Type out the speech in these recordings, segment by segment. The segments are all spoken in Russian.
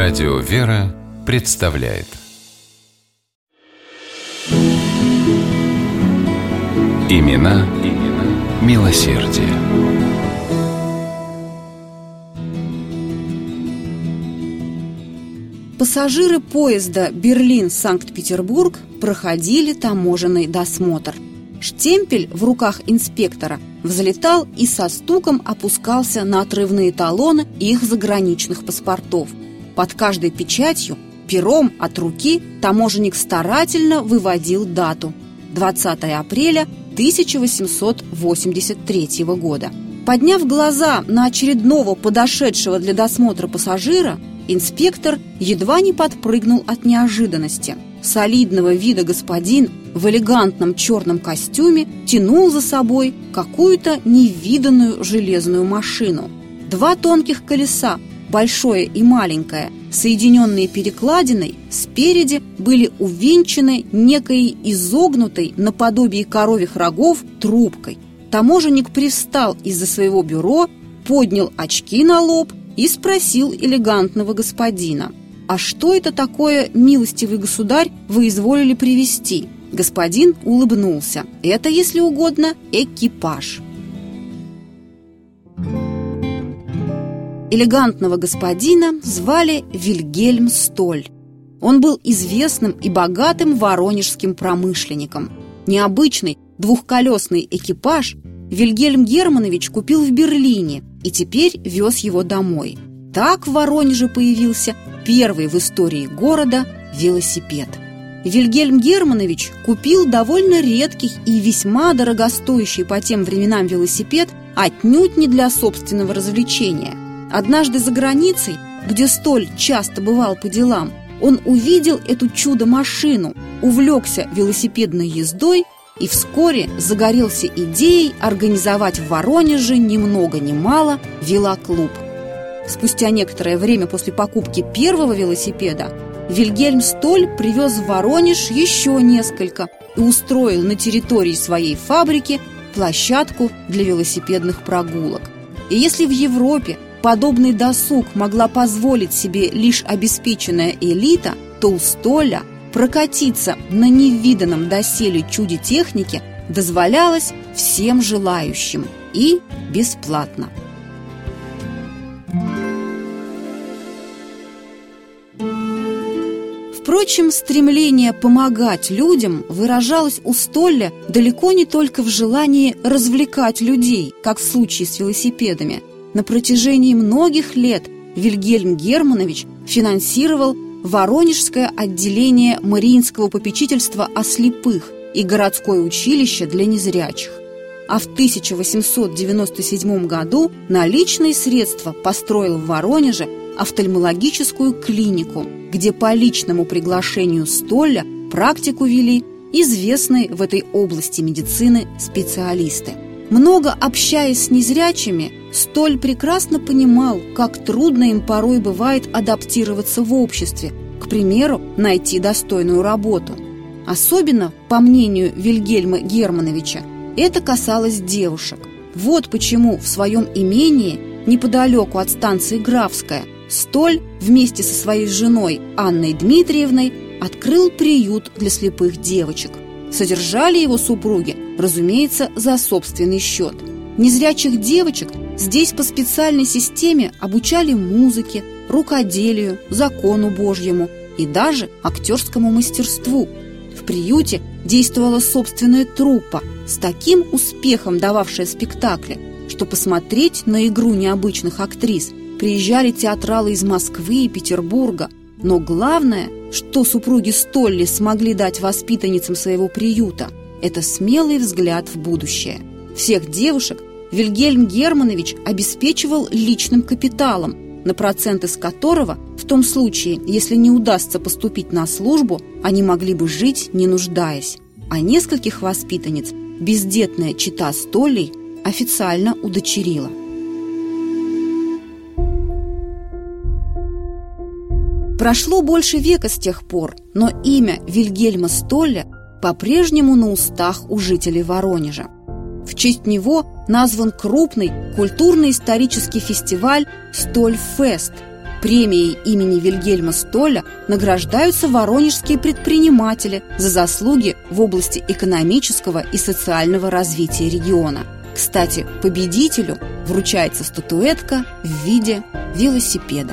Радио «Вера» представляет Имена милосердия. Пассажиры поезда Берлин-Санкт-Петербург проходили таможенный досмотр. Штемпель в руках инспектора взлетал и со стуком опускался на отрывные талоны их заграничных паспортов. Под каждой печатью пером от руки таможенник старательно выводил дату – 20 апреля 1883 года. Подняв глаза на очередного подошедшего для досмотра пассажира, инспектор едва не подпрыгнул от неожиданности. Солидного вида господин в элегантном черном костюме тянул за собой какую-то невиданную железную машину. Два тонких колеса, большое и маленькое, соединенные перекладиной, спереди были увенчаны некой изогнутой наподобие коровьих рогов трубкой. Таможенник привстал из-за своего бюро, поднял очки на лоб и спросил элегантного господина: «А что это такое, милостивый государь, вы изволили привезти?» Господин улыбнулся. «Это, если угодно, экипаж». Элегантного господина звали Вильгельм Столь. Он был известным и богатым воронежским промышленником. Необычный двухколесный экипаж Вильгельм Германович купил в Берлине и теперь вез его домой. Так в Воронеже появился первый в истории города велосипед. Вильгельм Германович купил довольно редкий и весьма дорогостоящий по тем временам велосипед отнюдь не для собственного развлечения. Однажды за границей, где Столь часто бывал по делам, он увидел эту чудо-машину, увлекся велосипедной ездой и вскоре загорелся идеей организовать в Воронеже ни много ни мало велоклуб. Спустя некоторое время после покупки первого велосипеда Вильгельм Столь привез в Воронеж еще несколько и устроил на территории своей фабрики площадку для велосипедных прогулок. И если в Европе подобный досуг могла позволить себе лишь обеспеченная элита, то у Столя прокатиться на невиданном доселе чуде техники дозволялось всем желающим и бесплатно. Впрочем, стремление помогать людям выражалось у Столля далеко не только в желании развлекать людей, как в случае с велосипедами. На протяжении многих лет Вильгельм Германович финансировал Воронежское отделение Мариинского попечительства о слепых и городское училище для незрячих. А в 1897 году на личные средства построил в Воронеже офтальмологическую клинику, где по личному приглашению Столля практику вели известные в этой области медицины специалисты. Много общаясь с незрячими, Столь прекрасно понимал, как трудно им порой бывает адаптироваться в обществе, к примеру, найти достойную работу. Особенно, по мнению Вильгельма Германовича, это касалось девушек. Вот почему в своем имении, неподалеку от станции Графская, Столь вместе со своей женой Анной Дмитриевной открыл приют для слепых девочек. Содержали его супруги, разумеется, за собственный счет. Незрячих девочек здесь по специальной системе обучали музыке, рукоделию, закону Божьему и даже актерскому мастерству. В приюте действовала собственная труппа, с таким успехом дававшая спектакли, что посмотреть на игру необычных актрис приезжали театралы из Москвы и Петербурга. Но главное, что супруги Столли смогли дать воспитанницам своего приюта, это смелый взгляд в будущее. Всех девушек Вильгельм Германович обеспечивал личным капиталом, на проценты с которого, в том случае, если не удастся поступить на службу, они могли бы жить, не нуждаясь. А нескольких воспитанниц бездетная чета Столлей официально удочерила. Прошло больше века с тех пор, но имя Вильгельма Столля по-прежнему на устах у жителей Воронежа. В честь него назван крупный культурно-исторический фестиваль «Стольфест». Премией имени Вильгельма Столля награждаются воронежские предприниматели за заслуги в области экономического и социального развития региона. Кстати, победителю вручается статуэтка в виде велосипеда.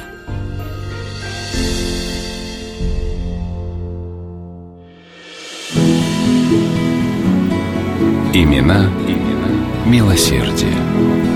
Имена милосердия.